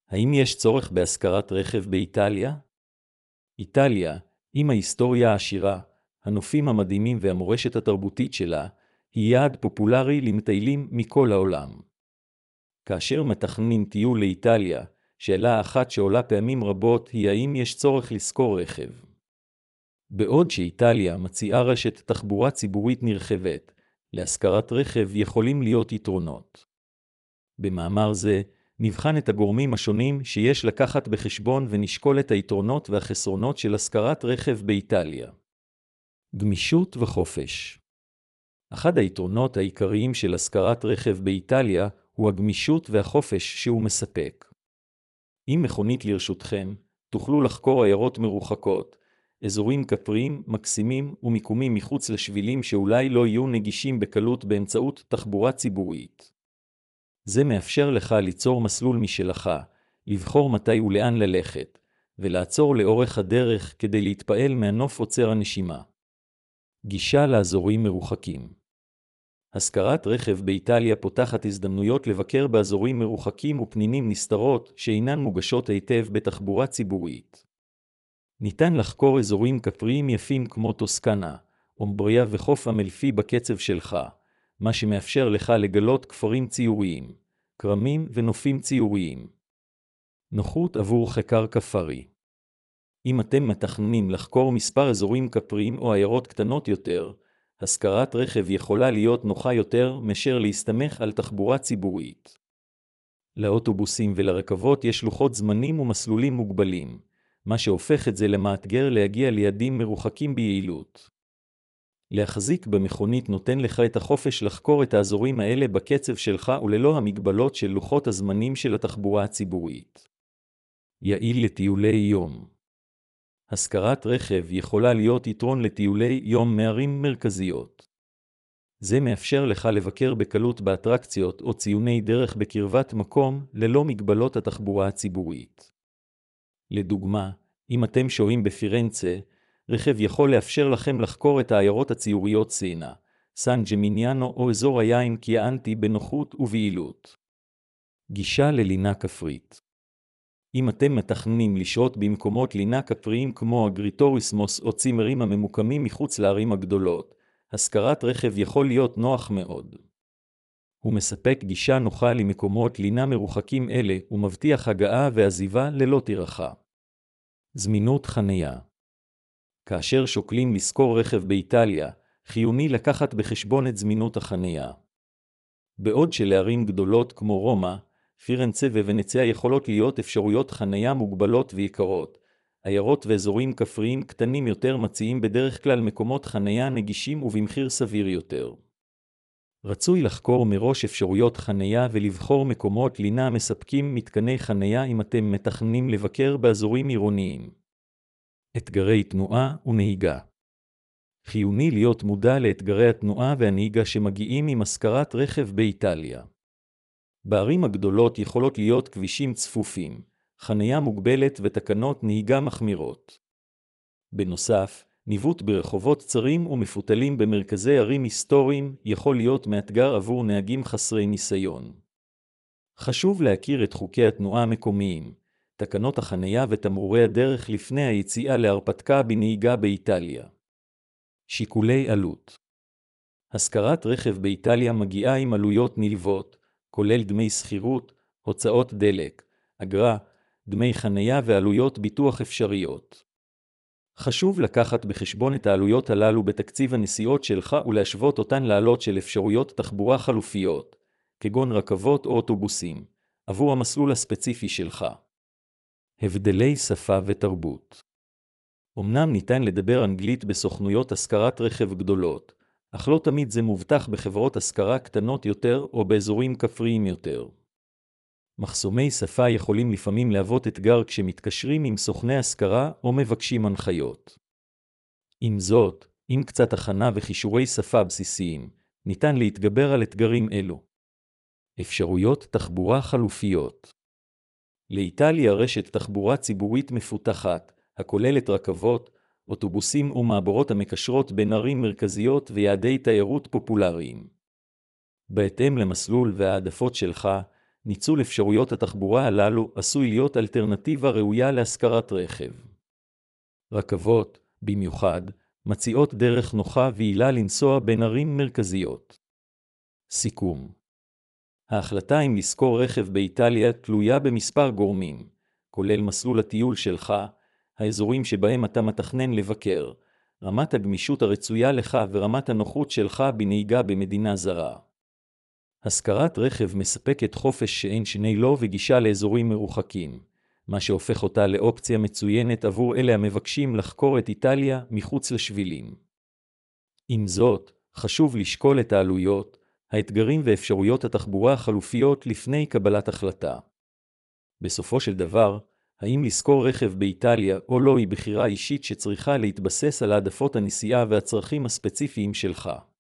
האם יש צורך בהשכרת רכב באיטליה? איטליה, עם ההיסטוריה העשירה, הנופים המדהימים והמורשת התרבותית שלה, היא יעד פופולרי למטיילים מכל העולם. כאשר מתכננים טיול לאיטליה, שאלה אחת שעולה פעמים רבות היא האם יש צורך לשכור רכב. בעוד שאיטליה מציעה רשת תחבורה ציבורית נרחבת, להשכרת רכב יכולים להיות יתרונות. במאמר זה, נבחן את הגורמים השונים שיש לקחת בחשבון ונשקול את היתרונות והחסרונות של השכרת רכב באיטליה. גמישות וחופש. אחד היתרונות העיקריים של השכרת רכב באיטליה הוא הגמישות והחופש שהוא מספק. עם מכונית לרשותכם, תוכלו לחקור עיירות מרוחקות, אזורים כפריים, מקסימים ומיקומים מחוץ לשבילים שאולי לא יהיו נגישים בקלות באמצעות תחבורה ציבורית. זה מאפשר לך ליצור מסלול משלך, לבחור מתי ולאן ללכת, ולעצור לאורך הדרך כדי להתפעל מהנוף עוצר הנשימה. גישה לאזורים מרוחקים. השכרת רכב באיטליה פותחת הזדמנויות לבקר באזורים מרוחקים ופנינים נסתרות שאינן מוגשות היטב בתחבורה ציבורית. ניתן לחקור אזורים כפריים יפים כמו טוסקנה, אומבריה וחוף אמלפי בקצב שלך, מה שמאפשר לך לגלות כפרים ציוריים, קרמים ונופים ציוריים. נוחות עבור חקר כפרי. אם אתם מתכננים לחקור מספר אזורים כפריים או עיירות קטנות יותר, השכרת רכב יכולה להיות נוחה יותר מאשר להסתמך על תחבורה ציבורית. לאוטובוסים ולרכבות יש לוחות זמנים ומסלולים מוגבלים, מה שהופך את זה למאתגר להגיע ליעדים מרוחקים ביעילות. להחזיק במכונית נותן לך את החופש לחקור את האזורים האלה בקצב שלך וללא המגבלות של לוחות הזמנים של התחבורה הציבורית. יעיל לטיולי יום. השכרת רכב יכולה להיות יתרון לטיולי יום מערים מרכזיות. זה מאפשר לך לבקר בקלות באטרקציות או ציוני דרך בקרבת מקום ללא מגבלות התחבורה הציבורית. לדוגמה, אם אתם שוהים בפירנצה, רכב יכול לאפשר לכם לחקור את העיירות הציוריות סינה, סן ג'מיניאנו או אזור היין קיאנטי בנוחות וביעילות. גישה ללינה כפרית. אם אתם מתכננים לשהות במקומות לינה כפריים כמו אגריטוריסמוס או צימרים הממוקמים מחוץ לערים הגדולות, השכרת רכב יכול להיות נוח מאוד. הוא מספק גישה נוחה למקומות לינה מרוחקים אלה ומבטיח הגעה ועזיבה ללא טרחה. זמינות חניה. כאשר שוקלים לשכור רכב באיטליה, חיוני לקחת בחשבון את זמינות החניה. בעוד שלערים גדולות כמו רומא, פירנצה וונציה יכולות להיות אפשרויות חניה מוגבלות ויקרות, עיירות ואזורים כפריים קטנים יותר מציעים בדרך כלל מקומות חניה נגישים ובמחיר סביר יותר. רצוי לחקור מראש אפשרויות חניה ולבחור מקומות לינה מספקים מתקני חניה אם אתם מתכננים לבקר באזורים עירוניים. אתגרי תנועה ונהיגה. חיוני להיות מודע לאתגרי התנועה והנהיגה שמגיעים עם השכרת רכב באיטליה. בערים הגדולות יכולות להיות כבישים צפופים, חניה מוגבלת ותקנות נהיגה מחמירות. בנוסף, ניווט ברחובות צרים ומפותלים במרכזי ערים היסטוריים יכול להיות מאתגר עבור נהגים חסרי ניסיון. חשוב להכיר את חוקי התנועה המקומיים, תקנות החניה ותמרורי הדרך לפני היציאה להרפתקה בנהיגה באיטליה. שיקולי עלות. השכרת רכב באיטליה מגיעה עם עלויות נלוות, כולל דמי שכירות, הוצאות דלק, אגרה, דמי חניה ועלויות ביטוח אפשריות. חשוב לקחת בחשבון את העלויות הללו בתקציב הנסיעות שלך ולהשוות אותן לעלות של אפשרויות תחבורה חלופיות, כגון רכבות או אוטובוסים, עבור המסלול הספציפי שלך. הבדלי שפה ותרבות. אמנם ניתן לדבר אנגלית בסוכנויות השכרת רכב גדולות, אך לא תמיד זה מובטח בחברות השכרה קטנות יותר או באזורים כפריים יותר. מחסומי שפה יכולים לפעמים להוות אתגר כשמתקשרים עם סוכני השכרה או מבקשים הנחיות. עם זאת, עם קצת הכנה וחישורי שפה בסיסיים, ניתן להתגבר על אתגרים אלו. אפשרויות תחבורה חלופיות. לאיטליה רשת תחבורה ציבורית מפותחת, הכוללת רכבות, אוטובוסים ומעבורות המקשרות בין ערים מרכזיות ויעדי תיירות פופולריים. בהתאם למסלול והעדפות שלך, ניצול אפשרויות התחבורה הללו עשוי להיות אלטרנטיבה ראויה להשכרת רכב. רכבות, במיוחד, מציעות דרך נוחה ויעילה לנסוע בין ערים מרכזיות. סיכום. ההחלטה אם לשכור רכב באיטליה תלויה במספר גורמים, כולל מסלול הטיול שלך, האזורים שבהם אתה מתכנן לבקר, רמת הגמישות הרצויה לך ורמת הנוחות שלך בנהיגה במדינה זרה. השכרת רכב מספקת חופש שאין שני לו וגישה לאזורים מרוחקים, מה שהופך אותה לאופציה מצוינת עבור אלה המבקשים לחקור את איטליה מחוץ לשבילים. עם זאת, חשוב לשקול את העלויות, האתגרים ואפשרויות התחבורה החלופיות לפני קבלת החלטה. בסופו של דבר, האם לשכור רכב באיטליה או לא היא בחירה אישית שצריכה להתבסס על העדפות הנסיעה והצרכים הספציפיים שלך.